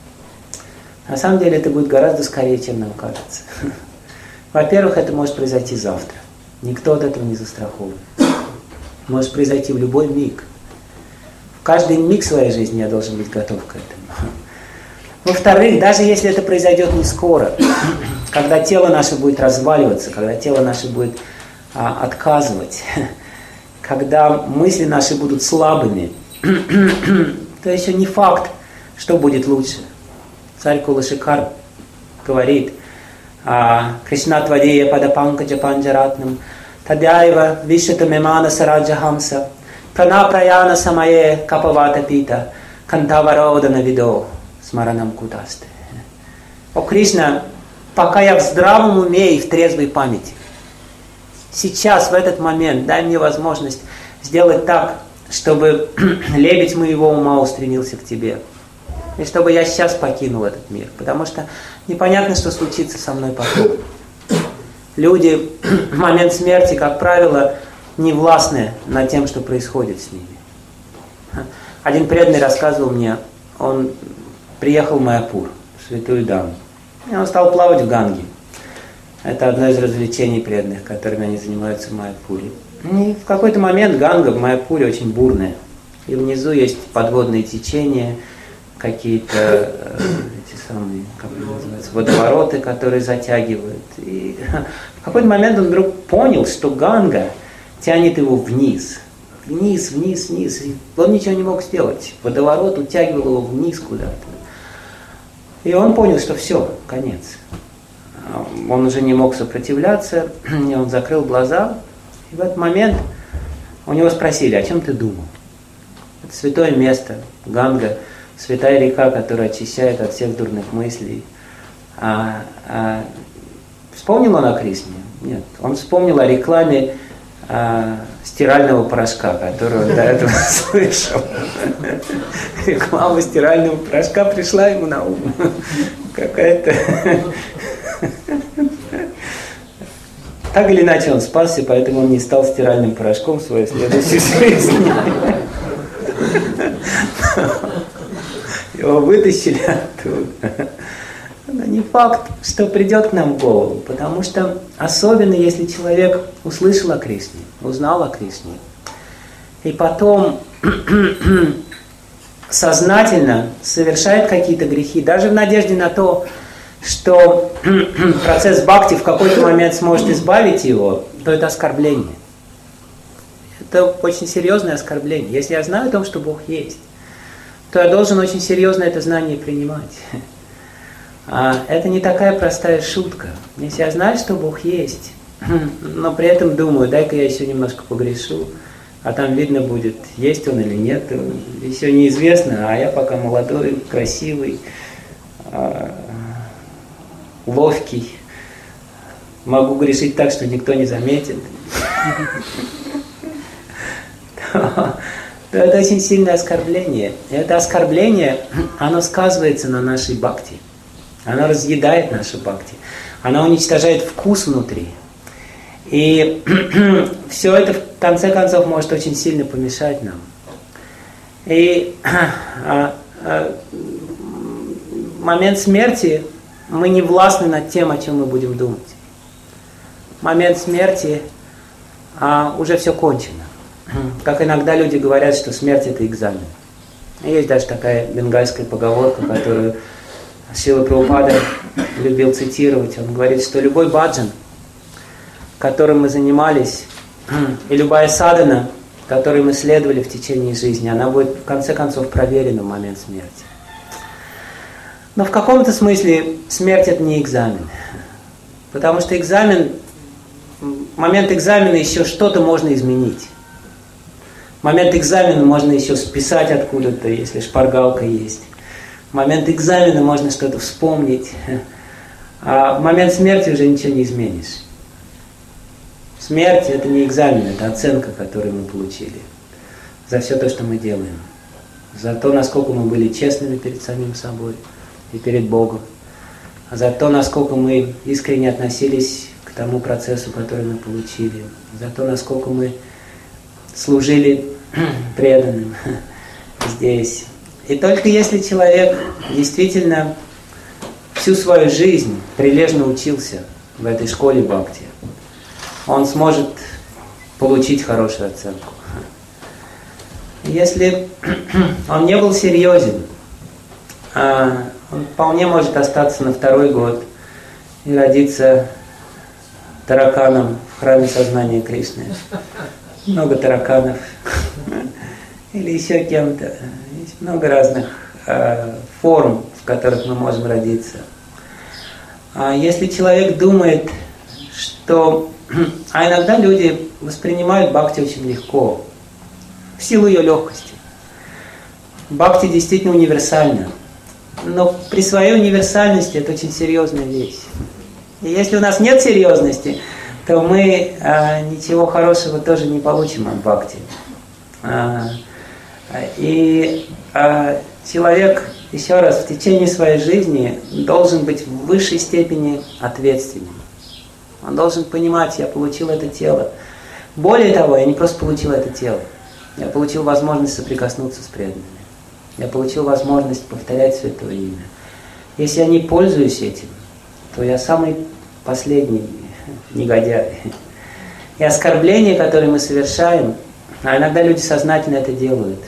На самом деле это будет гораздо скорее, чем нам кажется. Во-первых, это может произойти завтра. Никто от этого не застрахован. Может произойти в любой миг. В каждый миг своей жизни я должен быть готов к этому. Во-вторых, даже если это произойдет не скоро, когда тело наше будет разваливаться, когда тело наше будет а, отказывать, когда мысли наши будут слабыми, то еще не факт, что будет лучше. Царь Кулашикар говорит, Кришна Твадия Падапанкаджа Панджаратнам Тадяева Вишата Мемана Сараджахамса Прана Праяна Самае Капавата Пита Кантавародана Видо Смаранам Кутасты. О Кришна, пока я в здравом уме и в трезвой памяти, сейчас, в этот момент, дай мне возможность сделать так, чтобы лебедь моего ума устремился к Тебе. И чтобы я сейчас покинул этот мир. Потому что непонятно, что случится со мной потом. Люди в момент смерти, как правило, не властны над тем, что происходит с ними. Один преданный рассказывал мне, он приехал в Майяпур, в Святую Даму. И он стал плавать в Ганге. Это одно из развлечений преданных, которыми они занимаются в Майяпуре. И в какой-то момент Ганга в Майяпуре очень бурная. И внизу есть подводные течения, какие-то э, эти самые, как они называются, водовороты, которые затягивают. И в какой-то момент он вдруг понял, что Ганга тянет его вниз. Вниз, вниз, вниз. И он ничего не мог сделать. Водоворот утягивал его вниз куда-то. И он понял, что все, конец. Он уже не мог сопротивляться, и он закрыл глаза. И в этот момент у него спросили, о чем ты думал? Это святое место, Ганга, святая река, которая очищает от всех дурных мыслей. А, а, вспомнил он о Кришне? Нет. Он вспомнил о рекламе а, стирального порошка, которую он до этого слышал. Реклама стирального порошка пришла ему на ум. Какая-то... Так или иначе он спасся, поэтому он не стал стиральным порошком в своей следующей жизни. Его вытащили оттуда. Но не факт, что придет к нам в голову, потому что особенно если человек услышал о Кришне, узнал о Кришне, и потом сознательно совершает какие-то грехи, даже в надежде на то, что процесс бхакти в какой-то момент сможет избавить его, то это оскорбление. Это очень серьезное оскорбление. Если я знаю о том, что Бог есть, то я должен очень серьезно это знание принимать. А это не такая простая шутка. Если я знаю, что Бог есть, но при этом думаю, дай-ка я еще немножко погрешу, а там видно будет, есть он или нет, еще неизвестно, а я пока молодой, красивый, ловкий, могу грешить так, что никто не заметит. То это очень сильное оскорбление. И это оскорбление, оно сказывается на нашей бхакти. Оно разъедает нашу бхакти. Оно уничтожает вкус внутри. И все это в конце концов может очень сильно помешать нам. И а, а, в момент смерти мы не властны над тем, о чем мы будем думать. В момент смерти а, уже все кончено. Как иногда люди говорят, что смерть – это экзамен. Есть даже такая бенгальская поговорка, которую Шрила Прабхупада любил цитировать. Он говорит, что любой баджан, которым мы занимались, и любая садхана, которой мы следовали в течение жизни, она будет в конце концов проверена в момент смерти. Но в каком-то смысле смерть – это не экзамен. Потому что экзамен, в момент экзамена еще что-то можно изменить. В момент экзамена можно еще списать откуда-то, если шпаргалка есть. В момент экзамена можно что-то вспомнить. А в момент смерти уже ничего не изменишь. Смерть – это не экзамен, это оценка, которую мы получили за все то, что мы делаем. За то, насколько мы были честными перед самим собой и перед Богом. За то, насколько мы искренне относились к тому процессу, который мы получили, за то, насколько мы служили преданным здесь. И только если человек действительно всю свою жизнь прилежно учился в этой школе бхакти, он сможет получить хорошую оценку. Если он не был серьезен, он вполне может остаться на второй год и родиться тараканом в храме сознания Кришны. Много тараканов. Или еще кем-то. Есть много разных э, форм, в которых мы можем родиться. А если человек думает, что... А иногда люди воспринимают бхакти очень легко, в силу ее легкости. Бхакти действительно универсальна. Но при своей универсальности это очень серьезная вещь. И если у нас нет серьезности, то мы а, ничего хорошего тоже не получим от бхакти. А, и а, человек, еще раз, в течение своей жизни должен быть в высшей степени ответственным. Он должен понимать, я получил это тело. Более того, я не просто получил это тело. Я получил возможность соприкоснуться с преданными. Я получил возможность повторять Святое Имя. Если я не пользуюсь этим, то я самый последний негодяй. И оскорбления, которые мы совершаем, а иногда люди сознательно это делают,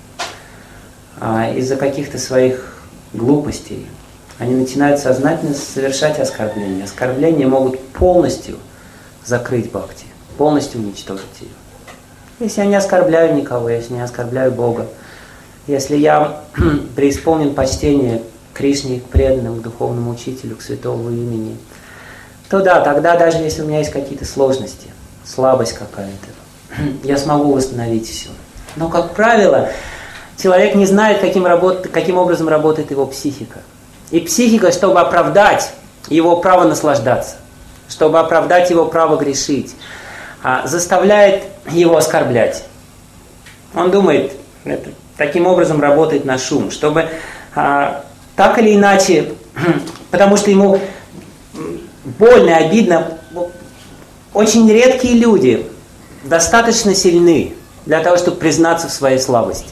а из-за каких-то своих глупостей, они начинают сознательно совершать оскорбления. Оскорбления могут полностью закрыть бхакти, полностью уничтожить ее. Если я не оскорбляю никого, если не оскорбляю Бога, если я преисполнен почтения к Кришне, к преданным, к духовному учителю, к святому имени, то да, тогда даже если у меня есть какие-то сложности, слабость какая-то, я смогу восстановить все. Но, как правило, человек не знает, каким, работ... каким образом работает его психика. И психика, чтобы оправдать его право наслаждаться, чтобы оправдать его право грешить, заставляет его оскорблять. Он думает, это таким образом работает на шум, чтобы а, так или иначе, потому что ему больно и обидно, очень редкие люди достаточно сильны для того, чтобы признаться в своей слабости.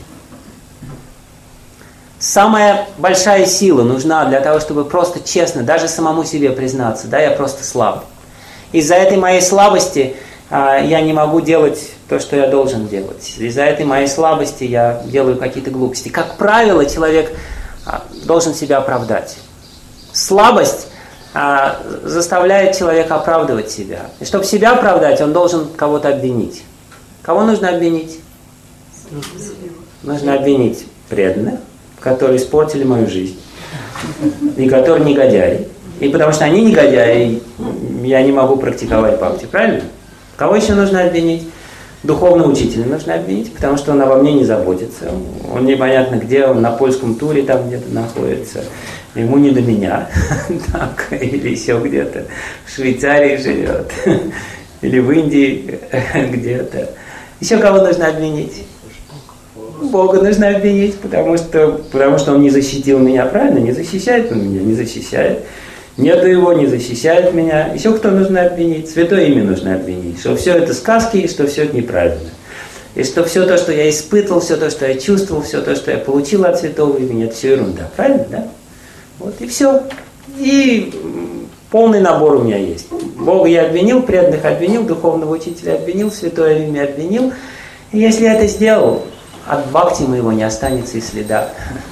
Самая большая сила нужна для того, чтобы просто честно, даже самому себе признаться, да, я просто слаб. Из-за этой моей слабости а, я не могу делать то, что я должен делать. Из-за этой моей слабости я делаю какие-то глупости. Как правило, человек а, должен себя оправдать. Слабость а, заставляет человека оправдывать себя. И чтобы себя оправдать, он должен кого-то обвинить. Кого нужно обвинить? Нужно обвинить преданных, которые испортили мою жизнь, и которые негодяи. И потому что они негодяи, я не могу практиковать бхакти, правильно? Кого еще нужно обвинить? Духовного учителя нужно обвинить, потому что он обо мне не заботится. Он непонятно где, он на польском туре там где-то находится. Ему не до меня. Так, или еще где-то в Швейцарии живет. Или в Индии где-то. Еще кого нужно обвинить? Бога нужно обвинить, потому что, потому что он не защитил меня, правильно? Не защищает он меня, не защищает. Нету его, не защищает меня. Еще кто нужно обвинить? Святое Имя нужно обвинить. Что все это сказки, и что все это неправильно. И что все то, что я испытывал, все то, что я чувствовал, все то, что я получил от Святого Имени, это все ерунда. Правильно, да? Вот и все. И полный набор у меня есть. Бога я обвинил, преданных обвинил, духовного учителя обвинил, Святое Имя обвинил. И если я это сделал, от бхакти моего не останется и следа.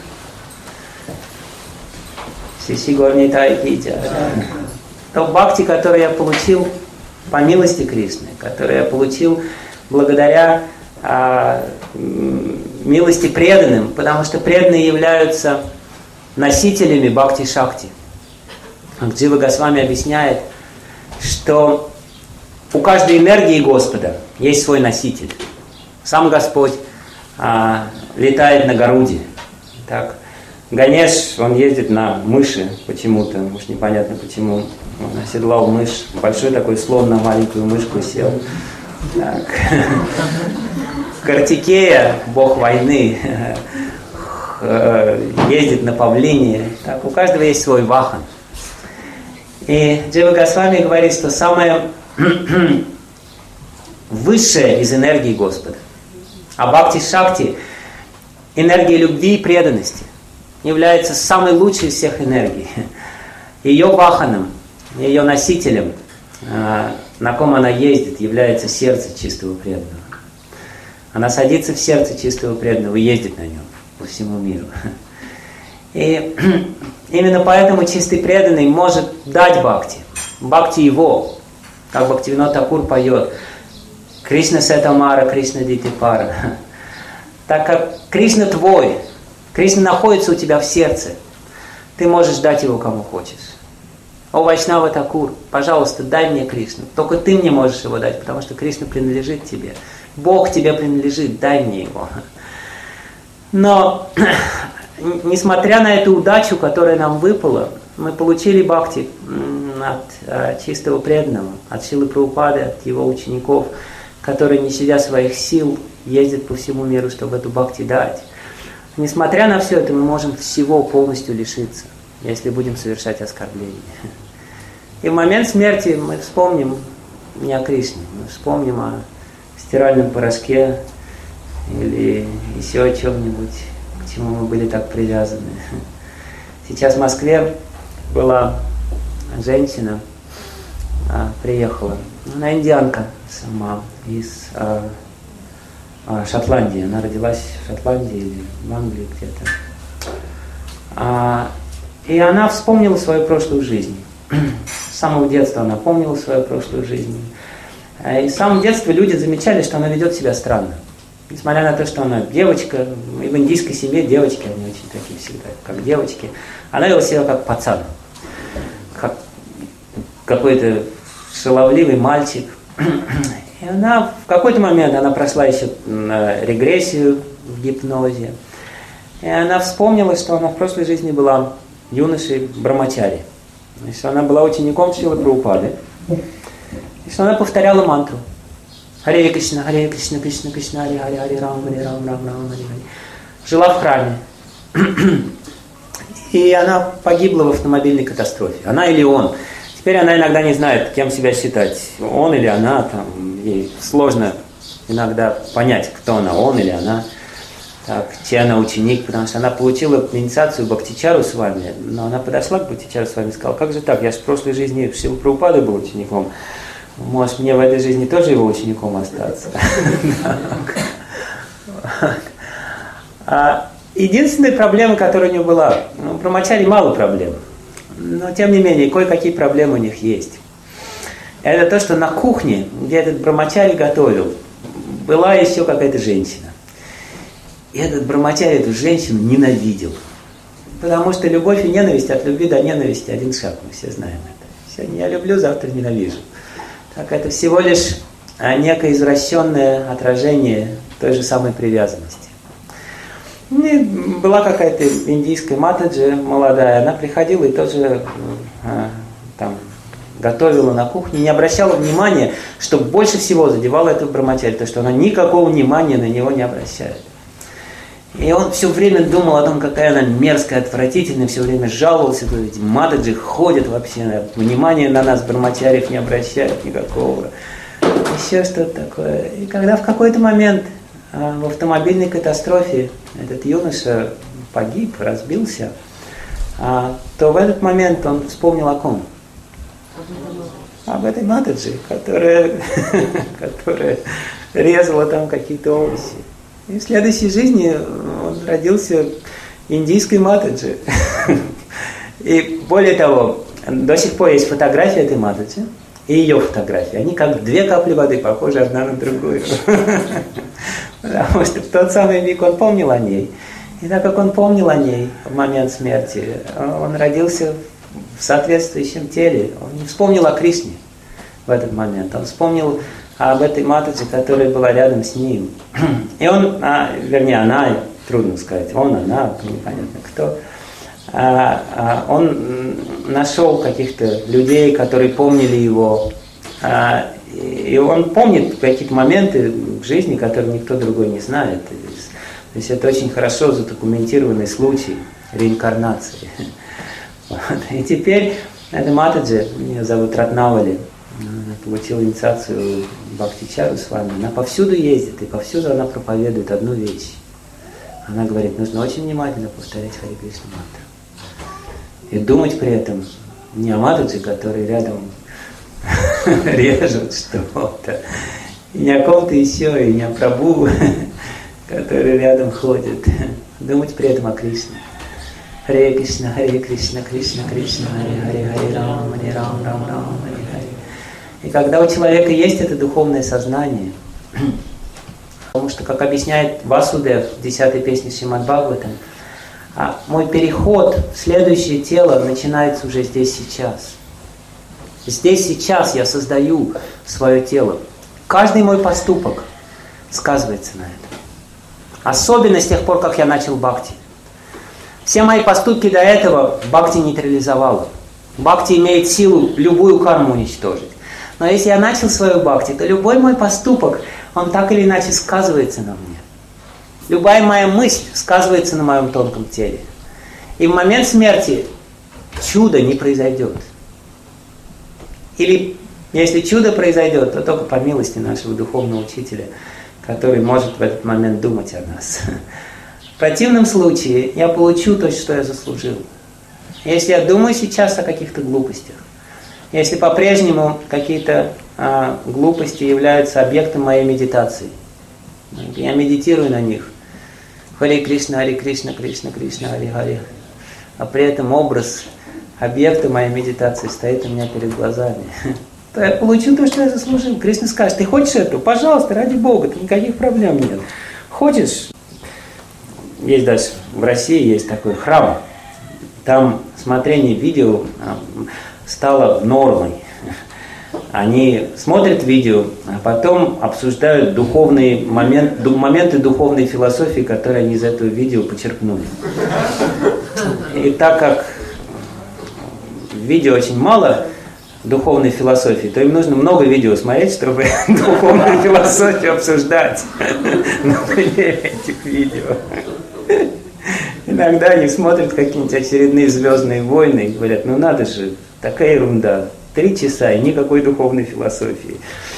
То бхакти, которое я получил по милости Кришны, которое я получил благодаря а, милости преданным, потому что преданные являются носителями бхакти-шакти. Джива Госвами объясняет, что у каждой энергии Господа есть свой носитель. Сам Господь а, летает на Гаруде. Так. Ганеш, он ездит на мыши почему-то, уж непонятно почему. Он оседлал мышь, большой такой слон на маленькую мышку сел. Так. Картикея, бог войны, ездит на павлине. Так, у каждого есть свой вахан. И Джива Госвами говорит, что самое высшее из энергии Господа, а Бхакти-шакти, энергия любви и преданности, является самой лучшей из всех энергий. Ее ваханом, ее носителем, на ком она ездит, является сердце чистого преданного. Она садится в сердце чистого преданного и ездит на нем по всему миру. И именно поэтому чистый преданный может дать бхакти. Бхакти его, как Бхактивинод Такур поет: Кришна Сетамара, Кришна Дитипара. Так как Кришна твой, Кришна находится у тебя в сердце, ты можешь дать его кому хочешь. О Вайшнава Такур, пожалуйста, дай мне Кришну. Только ты мне можешь его дать, потому что Кришна принадлежит тебе. Бог тебе принадлежит, дай мне его. Но, несмотря на эту удачу, которая нам выпала, мы получили бхакти от э, чистого преданного, от Шрилы Прабхупады, от его учеников, которые, не щадя своих сил, ездят по всему миру, чтобы эту бхакти дать. Несмотря на все это, мы можем всего полностью лишиться, если будем совершать оскорбления. И в момент смерти мы вспомним не о Кришне, мы вспомним о стиральном порошке или еще о чем-нибудь, к чему мы были так привязаны. Сейчас в Москве была женщина, а, приехала, она индианка сама, из а, а, Шотландии. Она родилась в Шотландии или в Англии где-то. А, и она вспомнила свою прошлую жизнь. С самого детства она помнила свою прошлую жизнь. И с самого детства люди замечали, что она ведет себя странно. Несмотря на то, что она девочка, и в индийской семье девочки, они очень такие всегда, как девочки, она вела себя как пацан, как какой-то шаловливый мальчик. И она в какой-то момент, она прошла еще регрессию в гипнозе, и она вспомнила, что она в прошлой жизни была юношей Брамачари, и что она была учеником Шрилы Прабхупады, и что она повторяла мантру. Харе Кришна, Харе Кришна, Кришна Кришна, Харе Харе, Харе Рам, Харе Рам, Рам Рам, Харе Харе. Жила в храме. И она погибла в автомобильной катастрофе. Она или он. Теперь она иногда не знает, кем себя считать. Он или она. Там, ей сложно иногда понять, кто она, он или она. Так, чей она ученик, потому что она получила инициацию Бхактичару с вами, но она подошла к Бхактичару с вами и сказала: как же так, я же в прошлой жизни Шрилы Прабхупады был учеником. Может, мне в этой жизни тоже его учеником остаться? Единственная проблема, которая у него была, у Брамачари мало проблем, но тем не менее, кое-какие проблемы у них есть. Это то, что на кухне, где этот Брамачари готовил, была еще какая-то женщина. И этот Брамачари эту женщину ненавидел. Потому что любовь и ненависть, от любви до ненависти один шаг, мы все знаем это. Сегодня я люблю, завтра ненавижу. Так это всего лишь некое извращенное отражение той же самой привязанности. И была какая-то индийская матаджи молодая, она приходила и тоже а, там, готовила на кухне, не обращала внимания, что больше всего задевало этого Брамачари, то, что она никакого внимания на него не обращает. И он все время думал о том, какая она мерзкая, отвратительная, все время жаловался, что эти матаджи ходят вообще, внимания на нас Брамачариев не обращают никакого, еще что-то такое. И когда в какой-то момент а, в автомобильной катастрофе этот юноша погиб, разбился, а, то в этот момент он вспомнил о ком? Об этой матаджи, которая, которая резала там какие-то овощи. И в следующей жизни он родился индийской матаджи. И более того, до сих пор есть фотография этой матаджи и ее фотография. Они как две капли воды, похожи одна на другую. Потому что в тот самый миг он помнил о ней. И так как он помнил о ней в момент смерти, он родился в соответствующем теле. Он не вспомнил о Кришне в этот момент. Он вспомнил об этой матаджи, которая была рядом с ним. И он, а, вернее, она, трудно сказать, он, она, непонятно кто, а, а, он нашел каких-то людей, которые помнили его, а, и он помнит какие-то моменты в жизни, которые никто другой не знает. То есть, то есть это очень хорошо задокументированный случай реинкарнации. Вот. И теперь Это Матаджи, ее зовут Ратнавали, она получила инициацию Бхактичару с вами. Она повсюду ездит, и повсюду она проповедует одну вещь. Она говорит, нужно очень внимательно повторять Харе Кришна мантру. И думать при этом не о Матаджи, который рядом режет что-то, и не о ком-то еще, и не о Прабху, который рядом ходит. Думать при этом о Кришне. Харе Кришна, Харе Кришна, Кришна Кришна, Харе Харе, Харе Рам, Харе Рам, Рам Рам, Харе Харе. И когда у человека есть это духовное сознание, потому что, как объясняет Васудев в десятой песне Шримад Бхагаватам, мой переход в следующее тело начинается уже здесь сейчас. Здесь сейчас я создаю свое тело. Каждый мой поступок сказывается на этом. Особенно с тех пор, как я начал бхакти. Все мои поступки до этого бхакти нейтрализовало. Бхакти имеет силу любую карму уничтожить. Но если я начал свою бхакти, то любой мой поступок, он так или иначе сказывается на мне. Любая моя мысль сказывается на моем тонком теле. И в момент смерти чудо не произойдет. Или если чудо произойдет, то только по милости нашего духовного учителя, который может в этот момент думать о нас. В противном случае я получу то, что я заслужил. Если я думаю сейчас о каких-то глупостях, если по-прежнему какие-то а, глупости являются объектом моей медитации, я медитирую на них, Харе Кришна, Харе Кришна, Кришна Кришна, Харе Харе, а при этом образ объекта моей медитации стоит у меня перед глазами, то я получу то, что я заслужил. Кришна скажет, ты хочешь это? Пожалуйста, ради Бога, никаких проблем нет. Хочешь? Есть даже в России есть такой храм, там смотрение видео стало нормой. Они смотрят видео, а потом обсуждают духовные момент, моменты духовной философии, которые они из этого видео почерпнули. И так как в видео очень мало духовной философии, то им нужно много видео смотреть, чтобы духовную философию обсуждать на примере этих видео. Иногда они смотрят какие-нибудь очередные «Звездные войны» и говорят, ну надо же, такая ерунда, три часа и никакой духовной философии.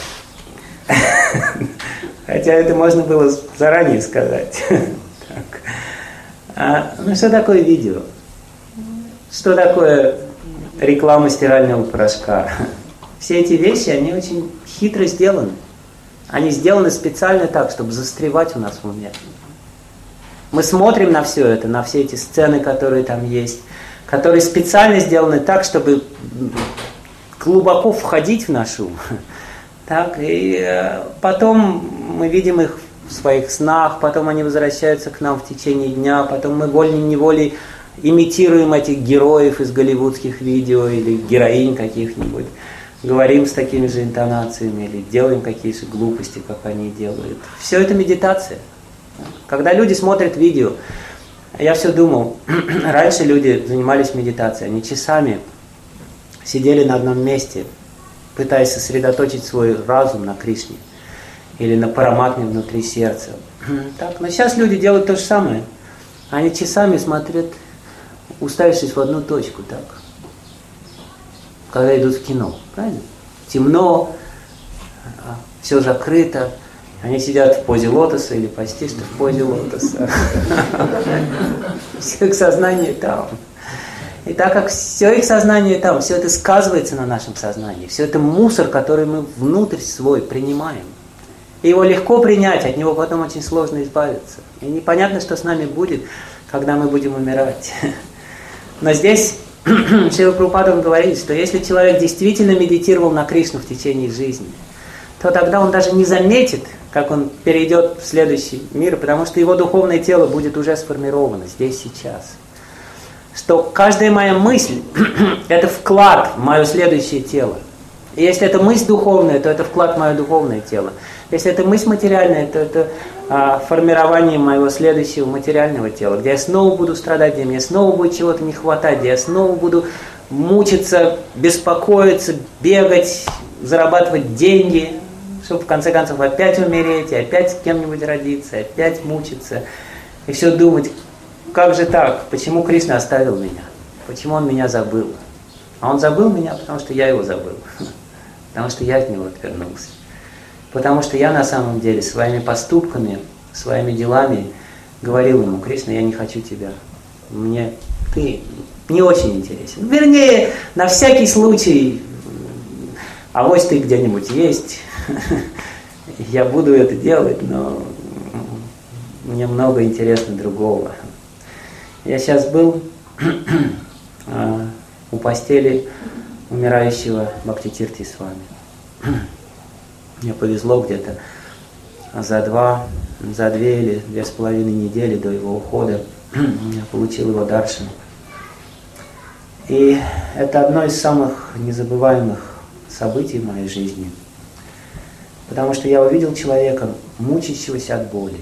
Хотя это можно было заранее сказать. Так. А, ну что такое видео? Что такое реклама стирального порошка? Все эти вещи, они очень хитро сделаны. Они сделаны специально так, чтобы застревать у нас в уме. Мы смотрим на все это, на все эти сцены, которые там есть, которые специально сделаны так, чтобы глубоко входить в наш ум. Так, и потом мы видим их в своих снах, потом они возвращаются к нам в течение дня, потом мы волей-неволей имитируем этих героев из голливудских видео или героинь каких-нибудь, говорим с такими же интонациями или делаем какие-то глупости, как они делают. Все это медитация. Когда люди смотрят видео, я все думал, раньше люди занимались медитацией, они часами сидели на одном месте, пытаясь сосредоточить свой разум на Кришне или на параматме внутри сердца. Так, но сейчас люди делают то же самое. Они часами смотрят, уставившись в одну точку, так, когда идут в кино, правильно? Темно, все закрыто. Они сидят в позе лотоса или почти что в позе лотоса. Все их сознание там. И так как все их сознание там, все это сказывается на нашем сознании, все это мусор, который мы внутрь свой принимаем. И его легко принять, от него потом очень сложно избавиться. И непонятно, что с нами будет, когда мы будем умирать. Но здесь Шрила Прабхупада говорит, что если человек действительно медитировал на Кришну в течение жизни, то тогда он даже не заметит, как он перейдет в следующий мир, потому что его духовное тело будет уже сформировано здесь, сейчас. Что каждая моя мысль – это вклад в мое следующее тело. И если это мысль духовная, то это вклад в мое духовное тело. Если это мысль материальная, то это а, формирование моего следующего материального тела, где я снова буду страдать, где мне снова будет чего-то не хватать, где я снова буду мучиться, беспокоиться, бегать, зарабатывать деньги, чтобы в конце концов опять умереть, и опять с кем-нибудь родиться, и опять мучиться, и все думать, как же так, почему Кришна оставил меня, почему он меня забыл. А он забыл меня, потому что я его забыл. Потому что я от него отвернулся. Потому что я на самом деле своими поступками, своими делами говорил ему: Кришна, я не хочу тебя. Мне ты не очень интересен. Вернее, на всякий случай, авось ты где-нибудь есть. Я буду это делать, но мне много интересно другого. Я сейчас был у постели умирающего Бхактитирти с вами. Мне повезло где-то за два, за две или две с половиной недели до его ухода я получил его даршан. И это одно из самых незабываемых событий в моей жизни. Потому что я увидел человека, мучающегося от боли.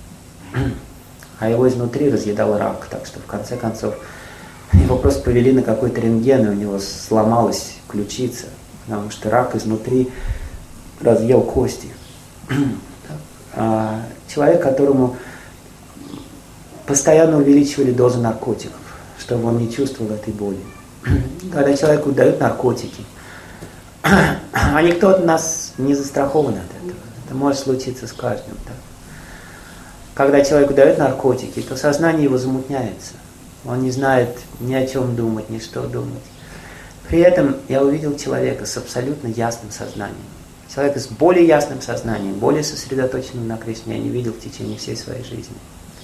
А его изнутри разъедал рак. Так что в конце концов его просто повели на какой-то рентген, и у него сломалась ключица. Потому что рак изнутри разъел кости. А человек, которому постоянно увеличивали дозу наркотиков, чтобы он не чувствовал этой боли. Когда человеку дают наркотики, а никто от нас не застрахован от этого. Это может случиться с каждым. Так? Когда человеку дают наркотики, то сознание его замутняется. Он не знает ни о чем думать, ни что думать. При этом я увидел человека с абсолютно ясным сознанием. Человека с более ясным сознанием, более сосредоточенным на Кришне я не видел в течение всей своей жизни.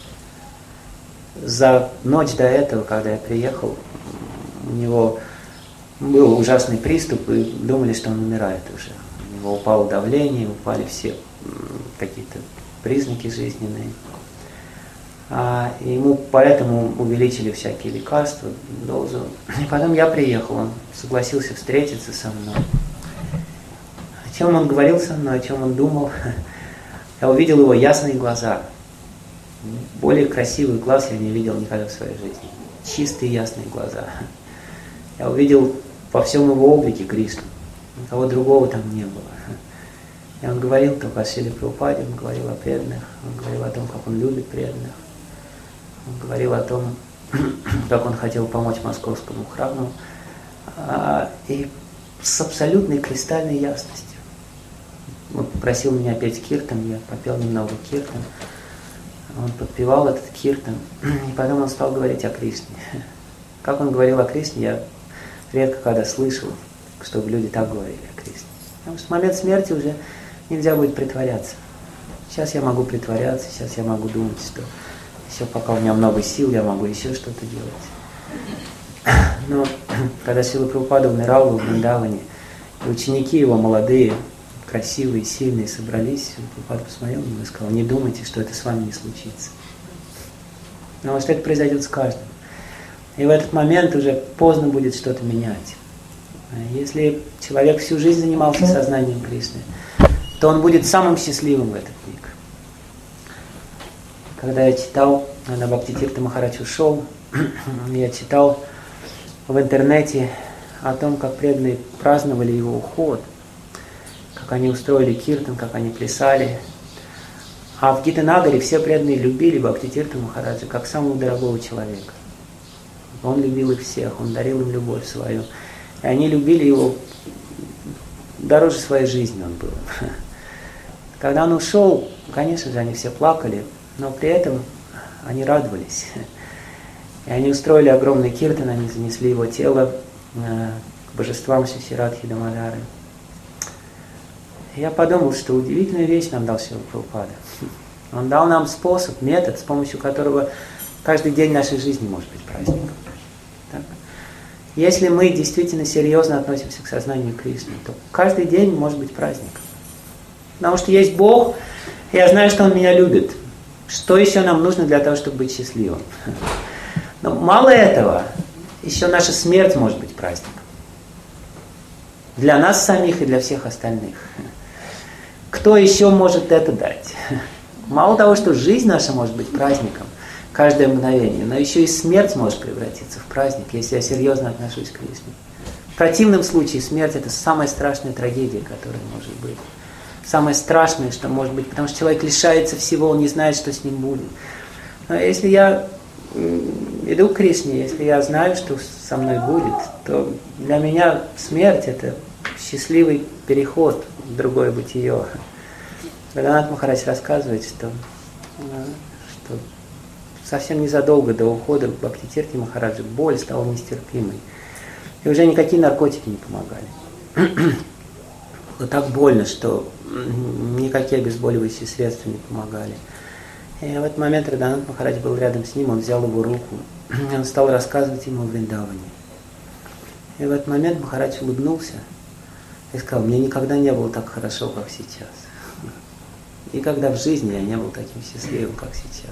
За ночь до этого, когда я приехал, у него был ужасный приступ, и думали, что он умирает уже. У него упало давление, упали все какие-то признаки жизненные. А ему поэтому увеличили всякие лекарства, дозу. И потом я приехал, он согласился встретиться со мной. О чем он говорил со мной, о чем он думал. Я увидел его ясные глаза. Более красивый глаз я не видел никогда в своей жизни. Чистые ясные глаза. Я увидел во всем его облике Кришну. Никого другого там не было. И он говорил только о Шриле Прабхупаде, он говорил о преданных, он говорил о том, как он любит преданных. Он говорил о том, как он хотел помочь московскому храму. И с абсолютной кристальной ясностью. Он попросил меня петь киртан, я попел немного киртан. Он подпевал этот киртан, и потом он стал говорить о Кришне. Как он говорил о Кришне, я редко когда слышал, чтобы люди так говорили о Кришне. Потому что в момент смерти уже нельзя будет притворяться. Сейчас я могу притворяться, сейчас я могу думать, что еще пока у меня много сил, я могу еще что-то делать. Но когда Шрила Прабхупада умирал в Вриндаване, и ученики его молодые, красивые, сильные собрались, Прабхупада посмотрел на него и сказал: не думайте, что это с вами не случится. Потому что это произойдет с каждым. И в этот момент уже поздно будет что-то менять. Если человек всю жизнь занимался сознанием Кришны, то он будет самым счастливым в этот миг. Когда я читал, на Бхактитирта Махарадж ушел, я читал в интернете о том, как преданные праздновали его уход, как они устроили киртан, как они плясали. А в Гитанагаре все преданные любили Бхактитирта Махараджа как самого дорогого человека. Он любил их всех, он дарил им любовь свою. И они любили его дороже своей жизни он был. Когда он ушел, конечно же, они все плакали, но при этом они радовались. И они устроили огромный киртан, они занесли его тело к божествам Шиширадхи Дамодары. И я подумал, что удивительную вещь нам дал Шрила Прабхупада. Он дал нам способ, метод, с помощью которого каждый день нашей жизни может быть праздником. Так? Если мы действительно серьезно относимся к сознанию Кришны, то каждый день может быть праздником. Потому что есть Бог, и я знаю, что Он меня любит. Что еще нам нужно для того, чтобы быть счастливым? Но мало этого, еще наша смерть может быть праздником. Для нас самих и для всех остальных. Кто еще может это дать? Мало того, что жизнь наша может быть праздником, каждое мгновение, но еще и смерть может превратиться в праздник, если я серьезно отношусь к Кришне. В противном случае смерть – это самая страшная трагедия, которая может быть. Самое страшное, что может быть, потому что человек лишается всего, он не знает, что с ним будет. Но если я иду к Кришне, если я знаю, что со мной будет, то для меня смерть – это счастливый переход в другое бытие. Раганат Махарадж рассказывает, что, что совсем незадолго до ухода Бхактитирти Махараджа боль стала нестерпимой. И уже никакие наркотики не помогали. Было так больно, что никакие обезболивающие средства не помогали. И в этот момент Раганат Махарадж был рядом с ним, он взял его руку, он стал рассказывать ему о Вриндаване. И в этот момент Махарадж улыбнулся и сказал: мне никогда не было так хорошо, как сейчас. Никогда в жизни я не был таким счастливым, как сейчас.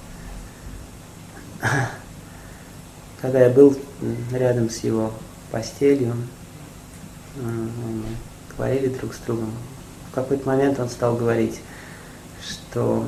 Когда я был рядом с его постелью, мы говорили друг с другом. В какой-то момент он стал говорить, что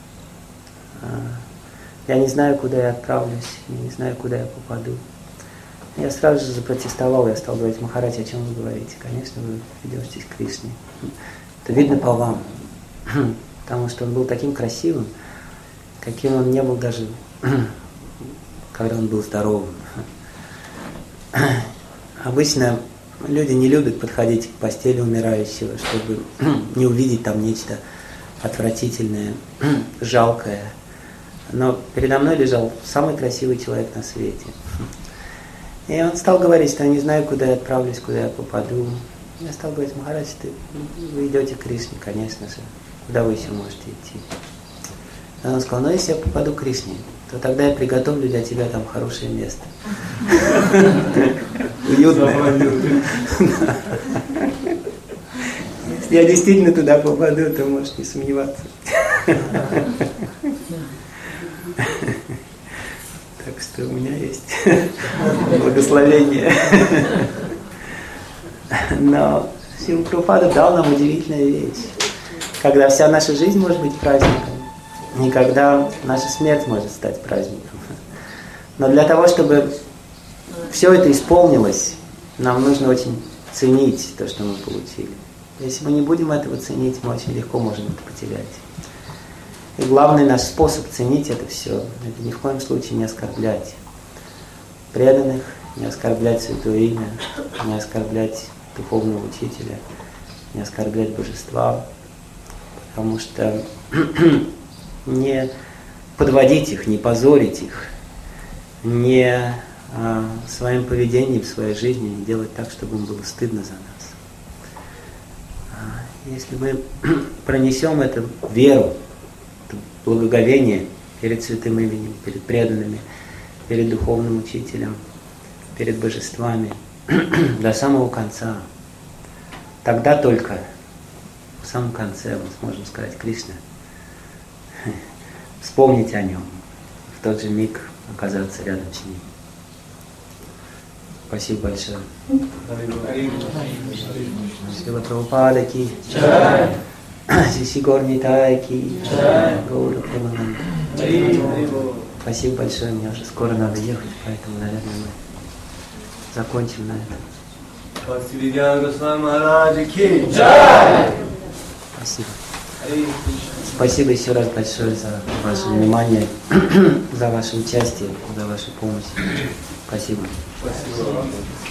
я не знаю, куда я отправлюсь, я не знаю, куда я попаду. Я сразу же запротестовал, я стал говорить: Махарадж, о чем вы говорите? Конечно, вы ведетесь к Кришне. Это видно по вам. Потому что он был таким красивым, каким он не был даже, когда он был здоровым. Обычно люди не любят подходить к постели умирающего, чтобы не увидеть там нечто отвратительное, жалкое. Но передо мной лежал самый красивый человек на свете. И он стал говорить, что я не знаю, куда я отправлюсь, куда я попаду. Я стал говорить: Махарадж, ты, вы идете к Кришне, конечно же. Куда вы еще можете идти? И он сказал: ну если я попаду к Кришне, то тогда я приготовлю для тебя там хорошее место. Уютное. Если я действительно туда попаду, то можешь не сомневаться. Так что у меня есть благословение. Но Шрила Прабхупада дал нам удивительную вещь. Когда вся наша жизнь может быть праздником, и когда наша смерть может стать праздником. Но для того, чтобы все это исполнилось, нам нужно очень ценить то, что мы получили. Если мы не будем этого ценить, мы очень легко можем это потерять. И главный наш способ ценить это все, это ни в коем случае не оскорблять преданных, не оскорблять Святое Имя, не оскорблять духовного учителя, не оскорблять божества, потому что не подводить их, не позорить их, не а, своим поведением в своей жизни не делать так, чтобы им было стыдно за нас. А, если мы пронесем эту веру, это благоговение перед святым именем, перед преданными, перед духовным учителем, перед божествами до самого конца, тогда только в самом конце мы сможем сказать: Кришна, вспомнить о нем, в тот же миг оказаться рядом с ним. Спасибо большое. Шрила Прабхупада ки джай, Шиши Гор Нитай ки джай, Гаура Премананда. Спасибо большое, мне уже скоро надо ехать, поэтому, наверное, мы закончим на этом. Спасибо. Спасибо еще раз большое за ваше внимание, за ваше участие, за вашу помощь. Спасибо. Спасибо.